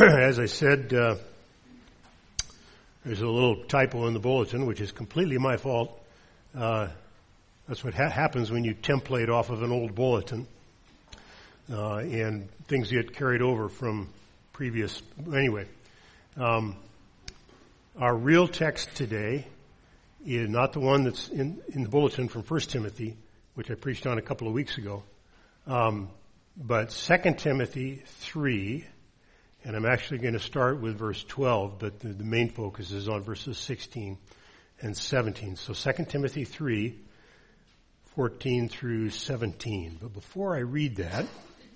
As I said, there's a little typo in the bulletin, which is completely my fault. That's what happens when you template off of an old bulletin, and things get carried over from previous. Anyway, our real text today is not the one that's in the bulletin from 1 Timothy, which I preached on a couple of weeks ago, but 2 Timothy 3, and I'm actually going to start with verse 12, but the main focus is on verses 16 and 17. So 2 Timothy 3, 14 through 17. But before I read that,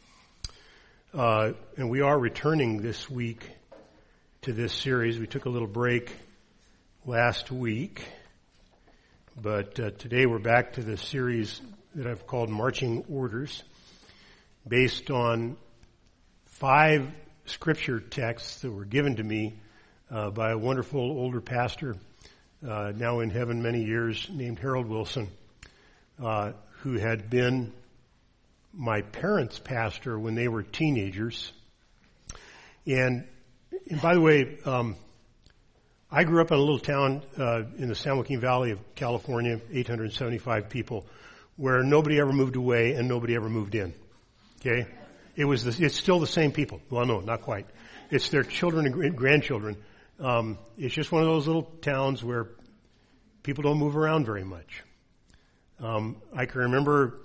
and we are returning this week to this series. We took a little break last week, but today we're back to the series that I've called Marching Orders, based on 5 scripture texts that were given to me by a wonderful older pastor, now in heaven many years, named Harold Wilson, who had been my parents' pastor when they were teenagers. And by the way, I grew up in a little town in the San Joaquin Valley of California, 875 people, where nobody ever moved away and nobody ever moved in. Okay? It's still the same people. Well, no, not quite. It's their children and grandchildren. It's just one of those little towns where people don't move around very much. I can remember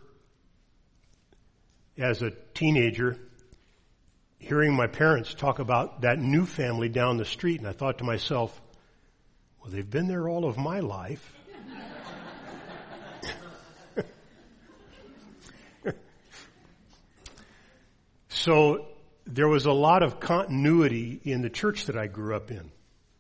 as a teenager hearing my parents talk about that new family down the street, and I thought to myself, well, they've been there all of my life. So there was a lot of continuity in the church that I grew up in.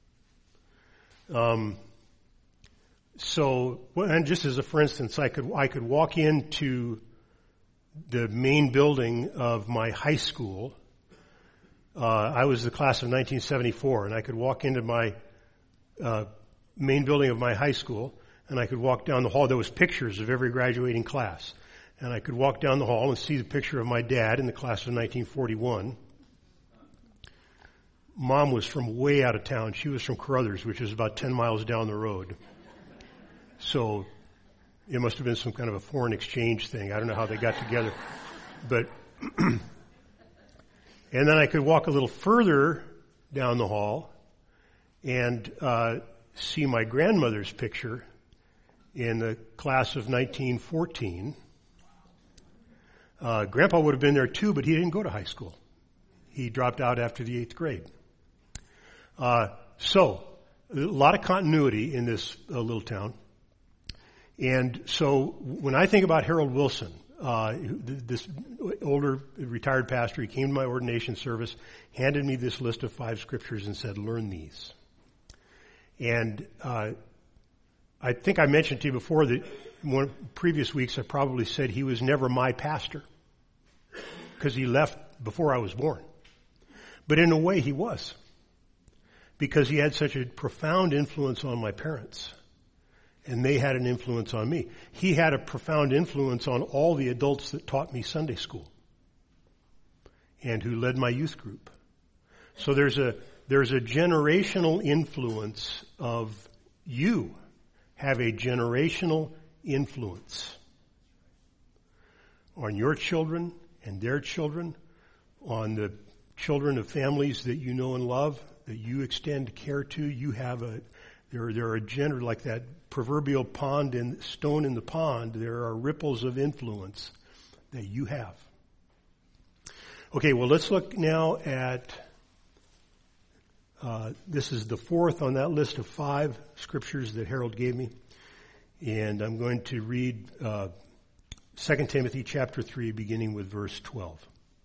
And just as a for instance, I could walk into the main building of my high school. I was the class of 1974, and I could walk into my main building of my high school, and I could walk down the hall. There was pictures of every graduating class. And I could walk down the hall and see the picture of my dad in the class of 1941. Mom was from way out of town. She was from Carruthers, which is about 10 miles down the road. So it must have been some kind of a foreign exchange thing. I don't know how they got together. But and then I could walk a little further down the hall and see my grandmother's picture in the class of 1914. Grandpa would have been there too, but he didn't go to high school. He dropped out after the 8th grade. So, a lot of continuity in this little town. And so, when I think about Harold Wilson, this older retired pastor, he came to my ordination service, handed me this list of 5 scriptures and said, learn these. And I think I mentioned to you before that one previous weeks I probably said he was never my pastor, because he left before I was born. But in a way he was, because he had such a profound influence on my parents, and they had an influence on me. He had a profound influence on all the adults that taught me Sunday school and who led my youth group. So there's a generational influence of you have a generational influence on your children and their children, on the children of families that you know and love, that you extend care to. You have there are like that proverbial pond and stone in the pond. There are ripples of influence that you have. Okay, well, let's look now at, this is the 4th on that list of 5 scriptures that Harold gave me. And I'm going to read 2 Timothy chapter 3, beginning with verse 12.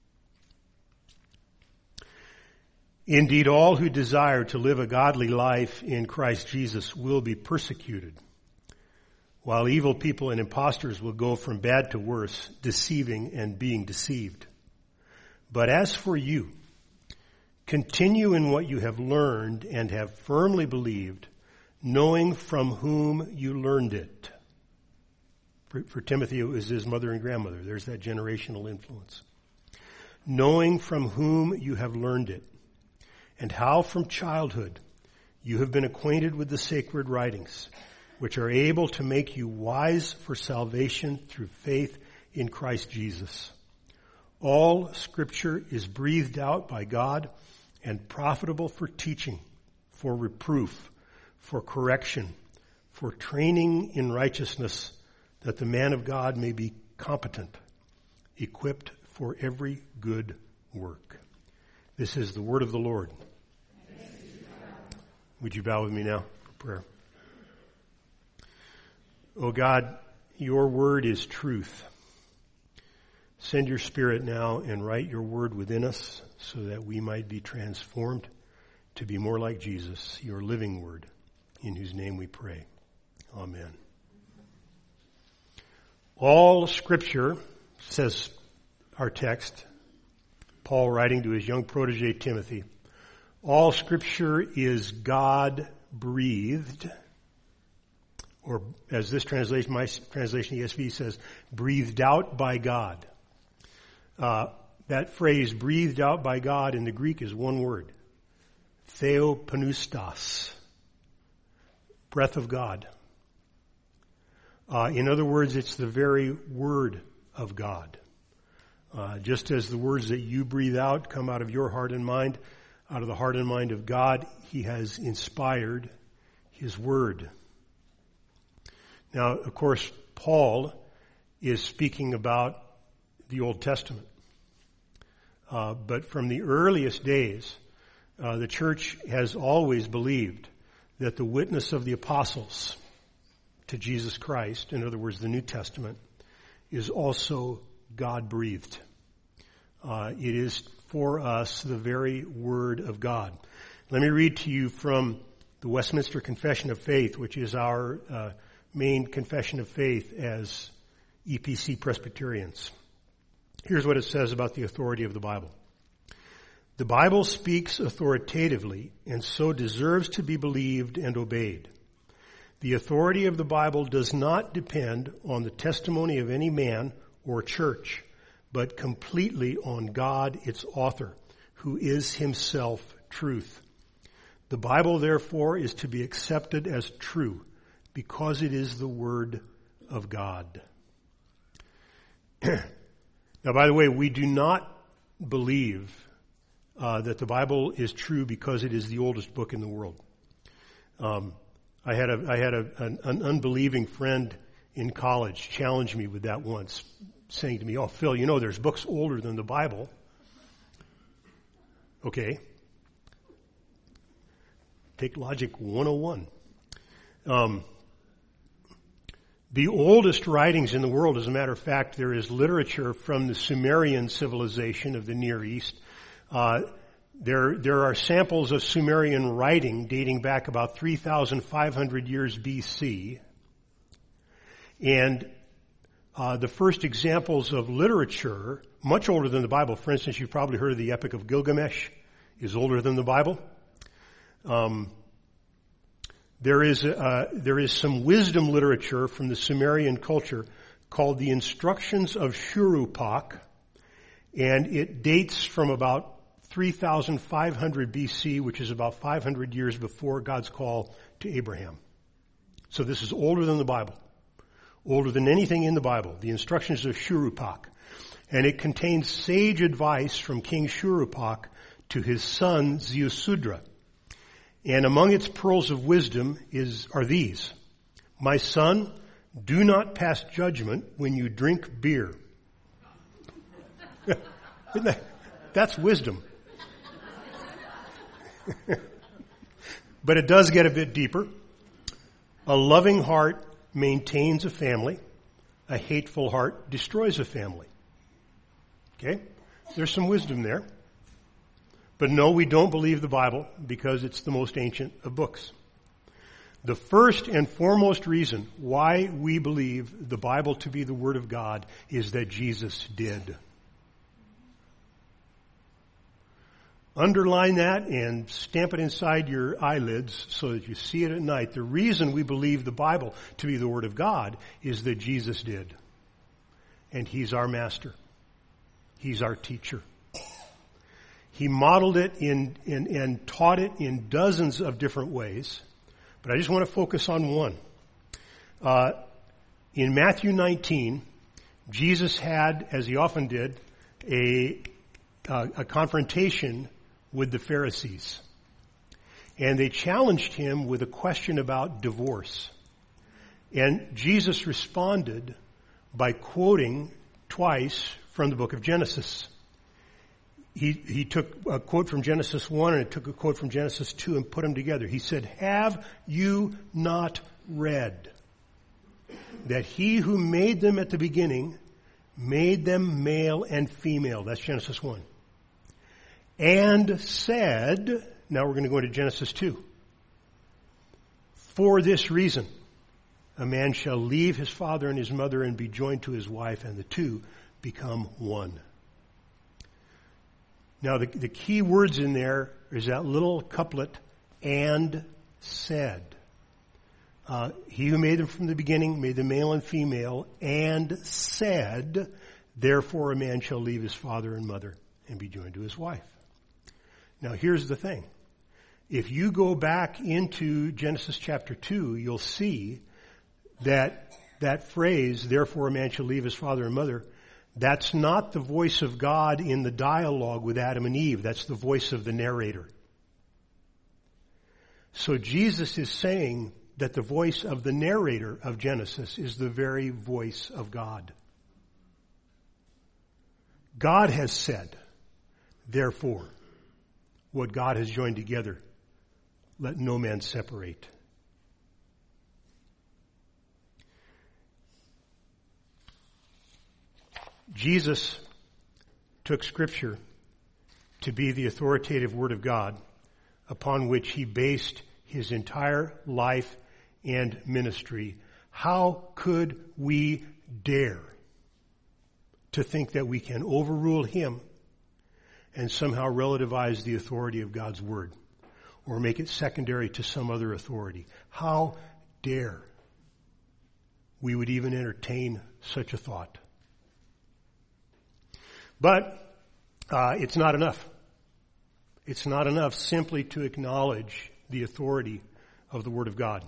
Indeed, all who desire to live a godly life in Christ Jesus will be persecuted, while evil people and impostors will go from bad to worse, deceiving and being deceived. But as for you, continue in what you have learned and have firmly believed, knowing from whom you learned it. For Timothy, it was his mother and grandmother. There's that generational influence. Knowing from whom you have learned it. and how from childhood you have been acquainted with the sacred writings, which are able to make you wise for salvation through faith in Christ Jesus. All Scripture is breathed out by God and profitable for teaching, for reproof, for correction, for training in righteousness, that the man of God may be competent, equipped for every good work. This is the word of the Lord. Would you bow with me now for prayer? Oh God, your word is truth. Send your Spirit now and write your word within us so that we might be transformed to be more like Jesus, your living word, in whose name we pray. Amen. All Scripture, says our text, Paul writing to his young protege Timothy, all Scripture is God-breathed, or as this translation, my translation ESV says, breathed out by God. That phrase, breathed out by God, in the Greek is one word, theopneustos, breath of God. In other words, it's the very word of God. Just as the words that you breathe out come out of your heart and mind, out of the heart and mind of God, He has inspired His word. Now, of course, Paul is speaking about the Old Testament. But from the earliest days, the church has always believed that the witness of the apostles to Jesus Christ, in other words, the New Testament, is also God-breathed. It is for us the very Word of God. Let me read to you from the Westminster Confession of Faith, which is our main confession of faith as EPC Presbyterians. Here's what it says about the authority of the Bible. The Bible speaks authoritatively and so deserves to be believed and obeyed. The authority of the Bible does not depend on the testimony of any man or church, but completely on God, its author, who is himself truth. The Bible, therefore, is to be accepted as true because it is the Word of God. Now, by the way, we do not believe that the Bible is true because it is the oldest book in the world. I had an unbelieving friend in college challenge me with that once, saying to me, "Oh, Phil, you know there's books older than the Bible." Okay. Take Logic 101. The oldest writings in the world, as a matter of fact, there is literature from the Sumerian civilization of the Near East. There are samples of Sumerian writing dating back about 3,500 years BC. And the first examples of literature, much older than the Bible, for instance, you've probably heard of the Epic of Gilgamesh, is older than the Bible. There is some wisdom literature from the Sumerian culture called the Instructions of Shuruppak, and it dates from about 3,500 BC, which is about 500 years before God's call to Abraham. So this is older than the Bible, older than anything in the Bible, the Instructions of Shuruppak. And it contains sage advice from King Shuruppak to his son Ziusudra. And among its pearls of wisdom are these: "My son, do not pass judgment when you drink beer." That's wisdom. But it does get a bit deeper. "A loving heart maintains a family. A hateful heart destroys a family." Okay? There's some wisdom there. But no, we don't believe the Bible because it's the most ancient of books. The first and foremost reason why we believe the Bible to be the Word of God is that Jesus did. Underline that and stamp it inside your eyelids so that you see it at night. The reason we believe the Bible to be the Word of God is that Jesus did. And He's our master. He's our teacher. He modeled it and taught it in dozens of different ways. But I just want to focus on one. In Matthew 19, Jesus had, as he often did, a confrontation with the Pharisees. And they challenged him with a question about divorce. And Jesus responded by quoting twice from the book of Genesis. He took a quote from Genesis 1 and took a quote from Genesis 2 and put them together. He said, "Have you not read that he who made them at the beginning made them male and female?" That's Genesis 1. "And said," now we're going to go into Genesis 2. "For this reason, a man shall leave his father and his mother and be joined to his wife, and the two become one." Now, the key words in there is that little couplet, "and said." He who made them from the beginning made them male and female, and said, "Therefore a man shall leave his father and mother and be joined to his wife." Now, here's the thing. If you go back into Genesis chapter 2, you'll see that phrase, "Therefore a man shall leave his father and mother," that's not the voice of God in the dialogue with Adam and Eve. That's the voice of the narrator. So Jesus is saying that the voice of the narrator of Genesis is the very voice of God. God has said, "Therefore, what God has joined together, let no man separate." Jesus took Scripture to be the authoritative Word of God upon which he based his entire life and ministry. How could we dare to think that we can overrule him and somehow relativize the authority of God's Word or make it secondary to some other authority? How dare we would even entertain such a thought? But it's not enough. It's not enough simply to acknowledge the authority of the Word of God.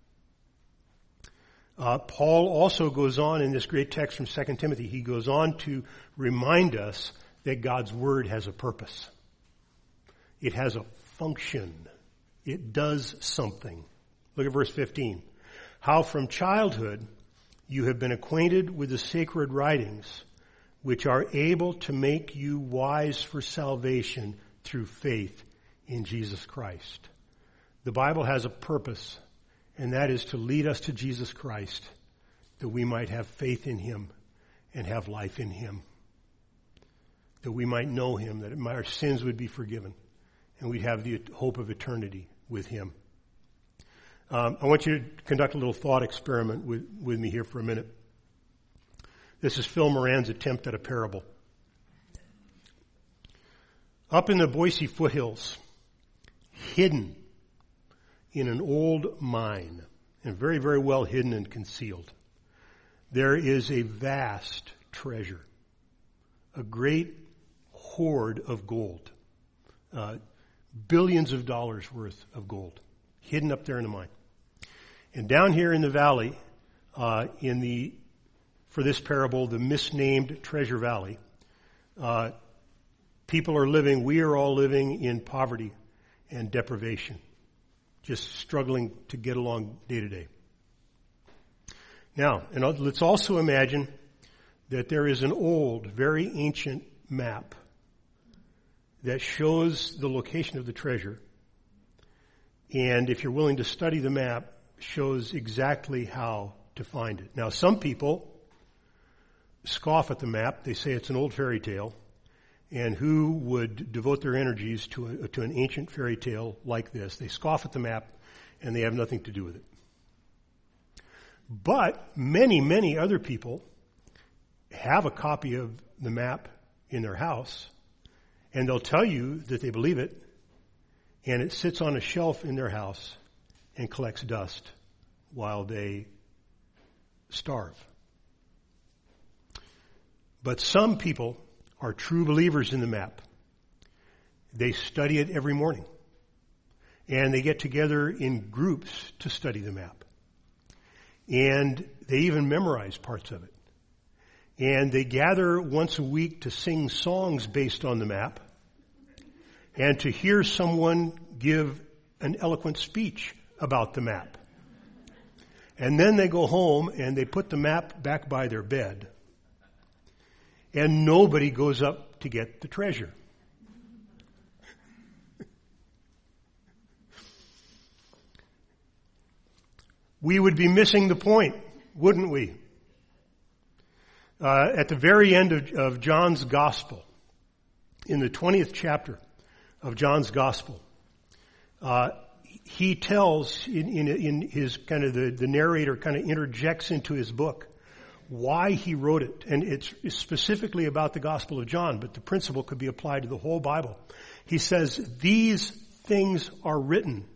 Paul also goes on in this great text from 2 Timothy. He goes on to remind us that God's Word has a purpose. It has a function. It does something. Look at verse 15. "How from childhood you have been acquainted with the sacred writings, which are able to make you wise for salvation through faith in Jesus Christ." The Bible has a purpose, and that is to lead us to Jesus Christ, that we might have faith in him and have life in him, that we might know him, that our sins would be forgiven, and we'd have the hope of eternity with him. I want you to conduct a little thought experiment with me here for a minute. This is Phil Moran's attempt at a parable. Up in the Boise foothills, hidden in an old mine, and very, very well hidden and concealed, there is a vast treasure, a great hoard of gold, billions of dollars worth of gold, hidden up there in the mine. And down here in the valley, for this parable, the misnamed Treasure Valley, we are all living in poverty and deprivation, just struggling to get along day to day. Now, and let's also imagine that there is an old, very ancient map that shows the location of the treasure, and if you're willing to study the map, shows exactly how to find it. Now, some people scoff at the map. They say it's an old fairy tale, and who would devote their energies to an ancient fairy tale like this? They scoff at the map, and they have nothing to do with it. But many, many other people have a copy of the map in their house, and they'll tell you that they believe it, and it sits on a shelf in their house and collects dust while they starve. But some people are true believers in the map. They study it every morning. And they get together in groups to study the map. And they even memorize parts of it. And they gather once a week to sing songs based on the map and to hear someone give an eloquent speech about the map. And then they go home and they put the map back by their bed. And nobody goes up to get the treasure. We would be missing the point, wouldn't we? At the very end of John's Gospel, in the 20th chapter of John's Gospel, he tells in his kind of the narrator kind of interjects into his book why he wrote it. And it's specifically about the Gospel of John, but the principle could be applied to the whole Bible. He says, these things are written.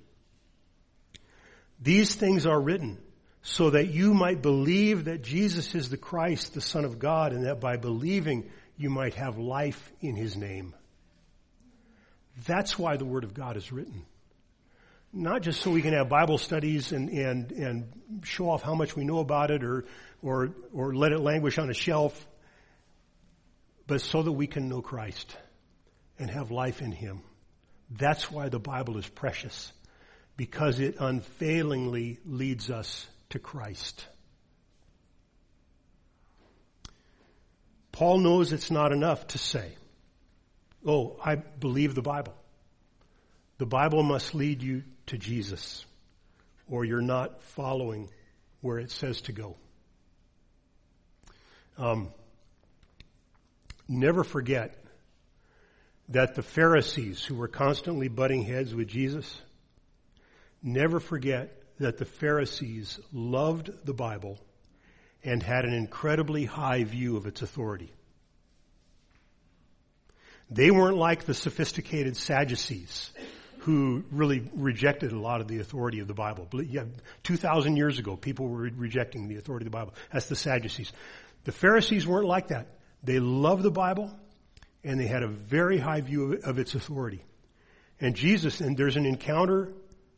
These things are written so that you might believe that Jesus is the Christ, the Son of God, and that by believing you might have life in His name. That's why the Word of God is written. Not just so we can have Bible studies and show off how much we know about it or let it languish on a shelf, but so that we can know Christ and have life in Him. That's why the Bible is precious, because it unfailingly leads us to Christ. Paul knows it's not enough to say, oh, I believe the Bible. The Bible must lead you to Jesus, or you're not following where it says to go. Never forget that the Pharisees, who were constantly butting heads with Jesus, never forget that the Pharisees loved the Bible and had an incredibly high view of its authority. They weren't like the sophisticated Sadducees, who really rejected a lot of the authority of the Bible. 2,000 years ago, people were rejecting the authority of the Bible. That's the Sadducees. The Pharisees weren't like that. They loved the Bible, and they had a very high view of its authority. And Jesus, and there's an encounter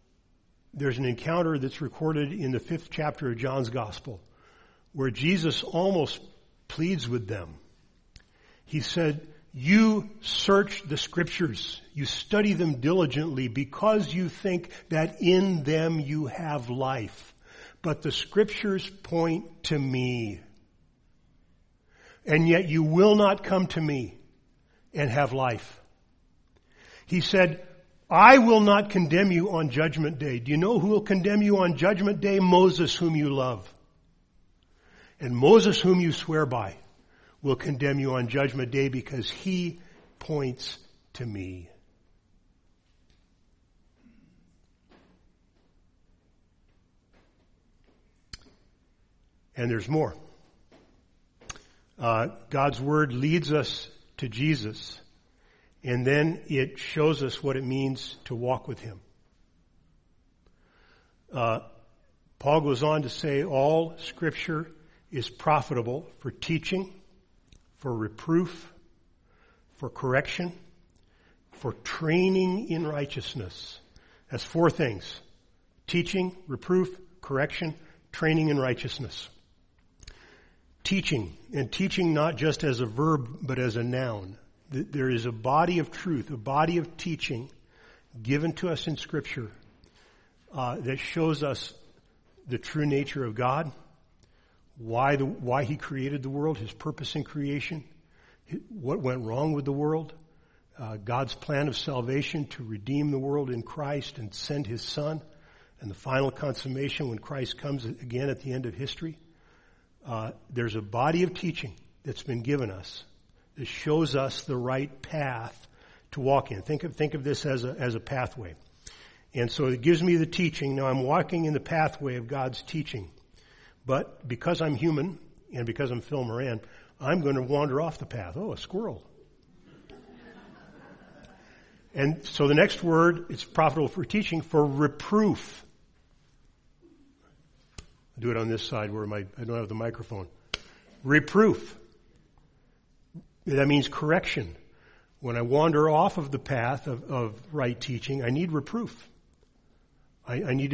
that's recorded in the 5th chapter of John's Gospel, where Jesus almost pleads with them. He said, you search the Scriptures, you study them diligently because you think that in them you have life. But the Scriptures point to me. And yet you will not come to me and have life. He said, I will not condemn you on Judgment Day. Do you know who will condemn you on Judgment Day? Moses, whom you love. And Moses, whom you swear by, will condemn you on Judgment Day because he points to me. And there's more. God's Word leads us to Jesus, and then it shows us what it means to walk with Him. Paul goes on to say all Scripture is profitable for teaching, for reproof, for correction, for training in righteousness. That's 4 things. Teaching, reproof, correction, training in righteousness. Teaching, and teaching not just as a verb, but as a noun. There is a body of truth, a body of teaching given to us in Scripture that shows us the true nature of God, why He created the world, His purpose in creation, what went wrong with the world, God's plan of salvation to redeem the world in Christ and send His Son, and the final consummation when Christ comes again at the end of history. There's a body of teaching that's been given us that shows us the right path to walk in. Think of this as a pathway. And so it gives me the teaching. Now I'm walking in the pathway of God's teaching. But because I'm human and because I'm Phil Moran, I'm going to wander off the path. Oh, a squirrel. And so the next word, it's profitable for teaching, for reproof. I'll do it on this side where I don't have the microphone. Reproof. That means correction When I wander off of the path of right teaching, I need reproof. I need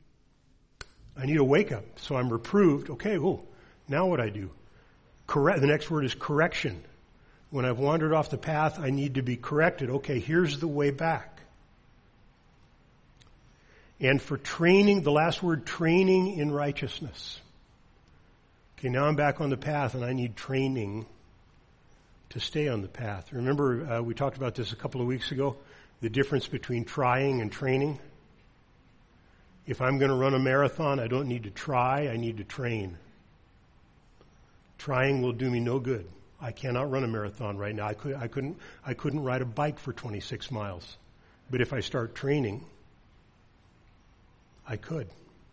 a wake up. So I'm reproved. Okay, now what I do? The next word is correction. When I've wandered off the path, I need to be corrected. Okay, here's the way back. And for training, the last word, training in righteousness. Okay, now I'm back on the path and I need training to stay on the path. Remember, we talked about this a couple of weeks ago, the difference between trying and training. If I'm going to run a marathon, I don't need to try, I need to train. Trying will do me no good. I cannot run a marathon right now. I couldn't ride a bike for 26 miles. But if I start training, I could.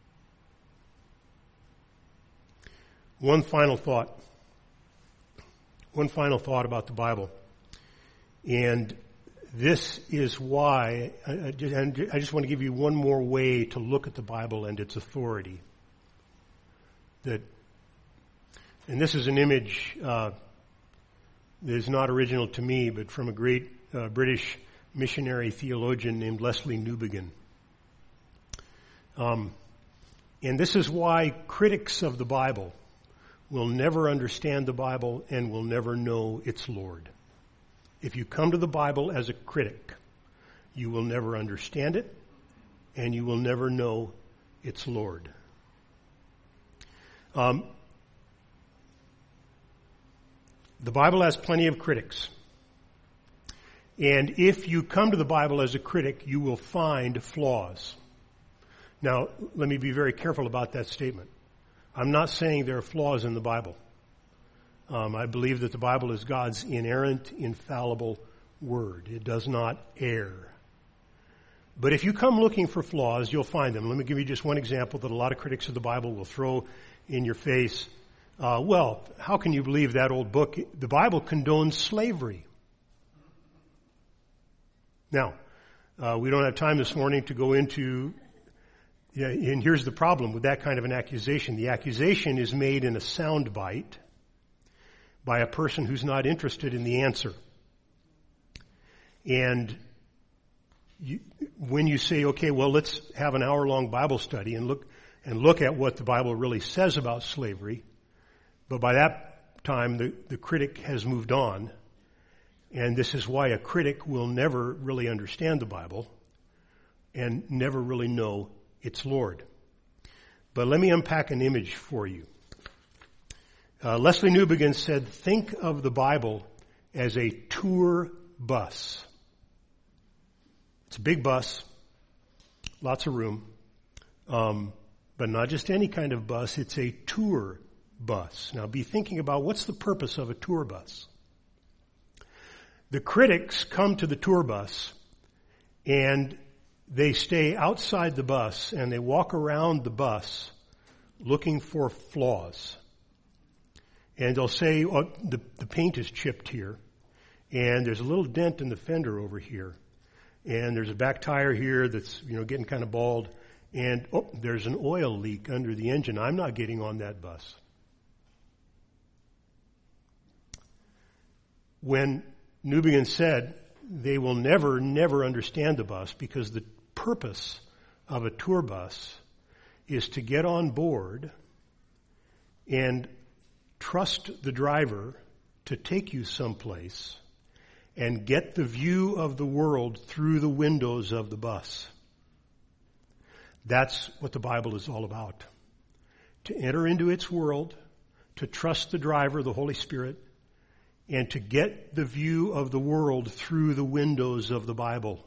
One final thought about the Bible. And this is why, I just want to give you one more way to look at the Bible and its authority. And this is an image that is not original to me, but from a great British missionary theologian named Lesslie Newbigin. And this is why critics of the Bible will never understand the Bible and will never know its Lord. If you come to the Bible as a critic, you will never understand it and you will never know its Lord. The Bible has plenty of critics. And if you come to the Bible as a critic, you will find flaws. Now, let me be very careful about that statement. I'm not saying there are flaws in the Bible. I believe that the Bible is God's inerrant, infallible word. It does not err. But if you come looking for flaws, you'll find them. Let me give you just one example that a lot of critics of the Bible will throw in your face. Well, how can you believe that old book? The Bible condones slavery. Now, we don't have time this morning to go into, and here's the problem with that kind of an accusation. The accusation is made in a soundbite by a person who's not interested in the answer. And when you say, okay, well, let's have an hour-long Bible study and look at what the Bible really says about slavery, but by that time the critic has moved on, and this is why a critic will never really understand the Bible and never really know its Lord. But let me unpack an image for you. Lesslie Newbigin said, think of the Bible as a tour bus. It's a big bus, lots of room, but not just any kind of bus, it's a tour bus. Now be thinking about what's the purpose of a tour bus. The critics come to the tour bus and they stay outside the bus and they walk around the bus looking for flaws. And they'll say, oh, the paint is chipped here, and there's a little dent in the fender over here, and there's a back tire here that's, getting kind of bald, and there's an oil leak under the engine. I'm not getting on that bus. When Newbigin said they will never understand the bus because the purpose of a tour bus is to get on board and trust the driver to take you someplace and get the view of the world through the windows of the bus. That's what the Bible is all about. To enter into its world, to trust the driver, the Holy Spirit, and to get the view of the world through the windows of the Bible.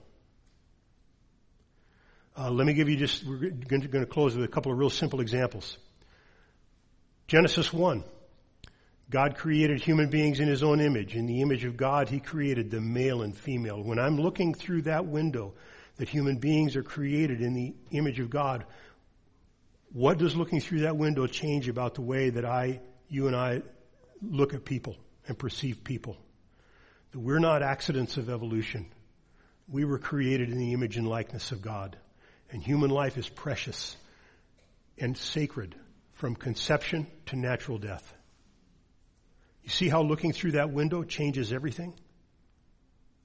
Let me give you we're going to close with a couple of real simple examples. Genesis 1. God created human beings in His own image. In the image of God, He created them male and female. When I'm looking through that window that human beings are created in the image of God, what does looking through that window change about the way that you and I look at people and perceive people? That we're not accidents of evolution. We were created in the image and likeness of God. And human life is precious and sacred from conception to natural death. You see how looking through that window changes everything?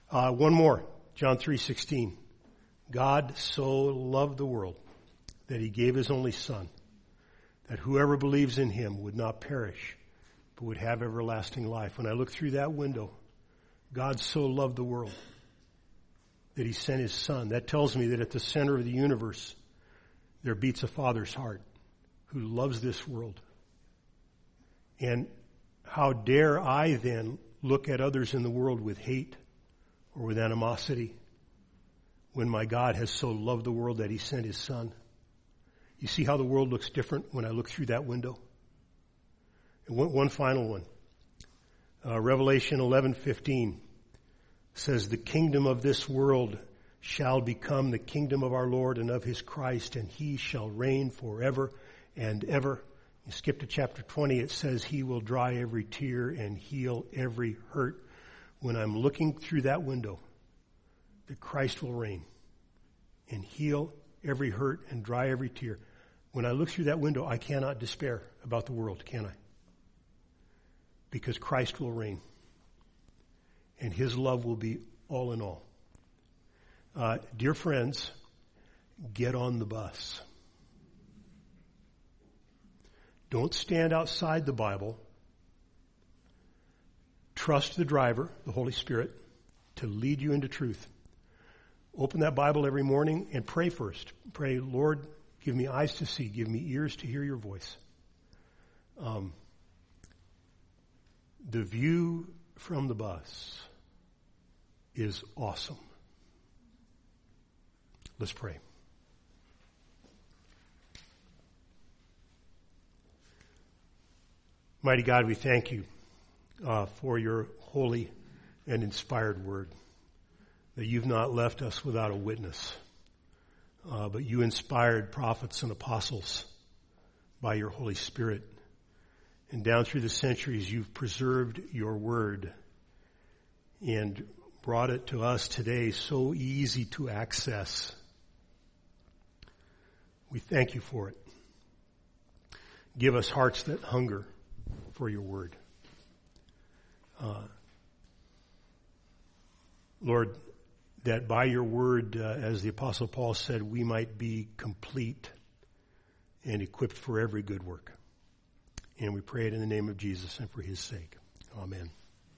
One more, John 3:16. God so loved the world that he gave his only Son, that whoever believes in him would not perish, but would have everlasting life. When I look through that window, God so loved the world that he sent his Son. That tells me that at the center of the universe, there beats a Father's heart who loves this world. And how dare I then look at others in the world with hate or with animosity when my God has so loved the world that he sent his Son? You see how the world looks different when I look through that window? And one final one. Revelation 11:15 says, the kingdom of this world shall become the kingdom of our Lord and of his Christ, and he shall reign forever and ever. You skip to chapter 20, it says he will dry every tear and heal every hurt. When I'm looking through that window, that Christ will reign and heal every hurt and dry every tear. When I look through that window, I cannot despair about the world, can I? Because Christ will reign and his love will be all in all. Dear friends, get on the bus. Don't stand outside the Bible. Trust the driver, the Holy Spirit, to lead you into truth. Open that Bible every morning and pray first. Pray, Lord, give me eyes to see, give me ears to hear your voice. The view from the bus is awesome. Let's pray. Mighty God, we thank you for your holy and inspired word, that you've not left us without a witness, but you inspired prophets and apostles by your Holy Spirit. And down through the centuries, you've preserved your word and brought it to us today so easy to access. We thank you for it. Give us hearts that hunger for your word. Lord, that by your word, as the Apostle Paul said, we might be complete and equipped for every good work. And we pray it in the name of Jesus and for his sake. Amen.